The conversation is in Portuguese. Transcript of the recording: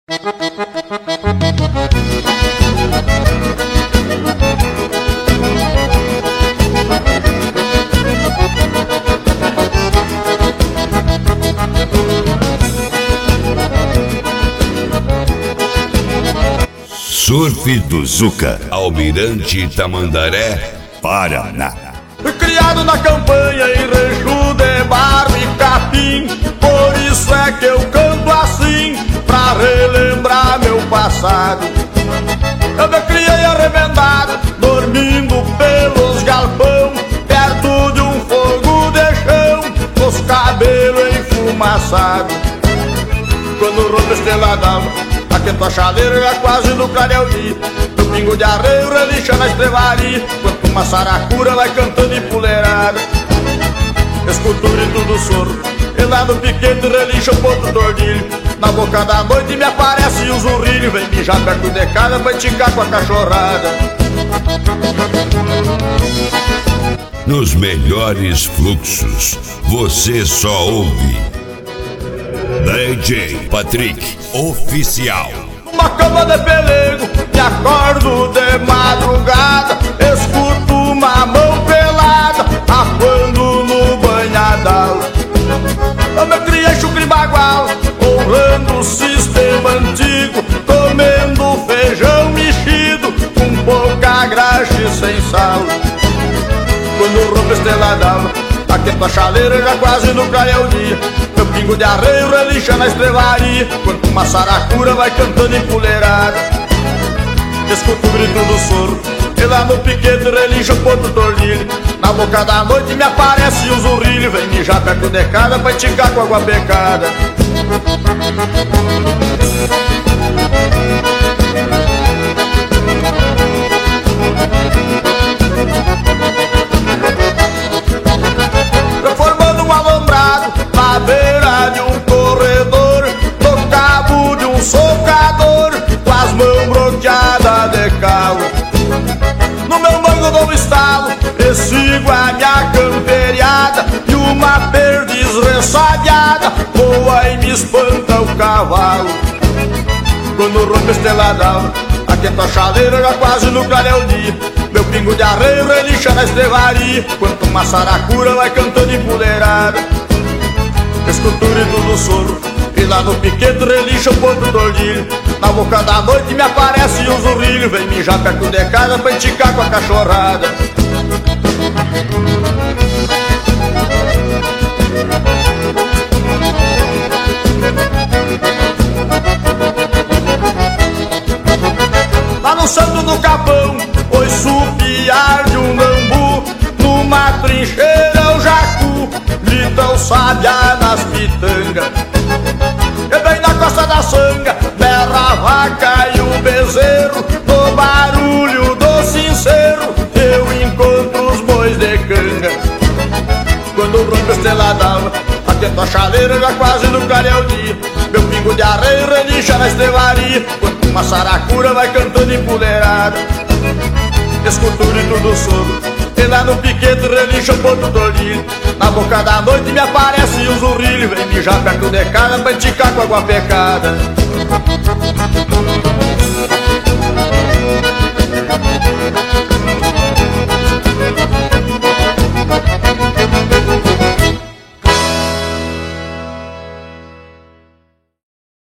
Surf do Zuca, Almirante Tamandaré, Paraná. Criado na campanha em rancho de barro e capim, por isso é que eu canto assim, pra relembrar meu passado. Eu me criei arremendado, dormindo pelos galpão, perto de um fogo de chão, com os cabelos enfumaçados. Quando rompe a estrela d'alva, aquento a chaleira já quase no clareio. No pingo de arreio relincha na estrevaria, quanto uma saracura vai cantando empoleirada. Escuto o grito do soro, e lá no piquete relincha o ponto do ordilho. Na boca da noite me aparece o zurrilho, vem mijar perto de casa pra enticar com a cachorrada. Nos melhores fluxos, você só ouve DJ Patrick Oficial. Uma cama de pelego, me acordo de madrugada, escuto uma mão pelada, acuando no banhadal. Eu me criei chucre bagual, honrando o sistema antigo, comendo feijão mexido, com pouca graxa e sem sal. Quando rompe a estrela d'alva, aquento a chaleira já quase no clareio dia. Meu pingo de arreio relincha na estrevaria, quanto uma saracura vai cantando empoleirada. Escuto o grito do soro, e lá no piquete relincha o ponto do ordilho. Na boca da noite me aparece o zurrilho, vem mijar perto de casa pra enticar com água pecada. Formando um alambrado na beira de um corredor, no cabo de um socador, com as mãos bloqueadas de calo. No meu mango dou um estalo, e sigo a minha camperiada, e uma perdiz ressabiada voa e me espanta o cavalo. Quando rompe a estrela d'alva, aquento a chaleira já quase no clareio dia. Meu pingo de arreio relincha na estrevaria, quanto uma saracura vai cantando empoleirada. Escuto o grito do soro, e lá no piquete relincha o ponto do ordilho. Na boca da noite me aparece o zurrilho, vem mijar perto de casa pra enticar com a cachorrada. Lá no santo do capão, ouço o piar de um bambu, numa trincheira o jacu grita o sabiá nas pitangas. E bem na costa da sanga berra a vaca e o bezerro, no barulho do sincero eu encontro os bois de canga. Quando rompe a estrela d'alva, aquento a chaleira já quase no clareio dia. Meu pingo de arreio relincha na estrevaria, quanto uma saracura vai cantando empoleirada. Escuto o grito do soro, e lá no piquete relincha o ponto do ordilho. Na boca da noite me aparece o zurrilho, vem mijar perto de casa pra enticar com água pecada.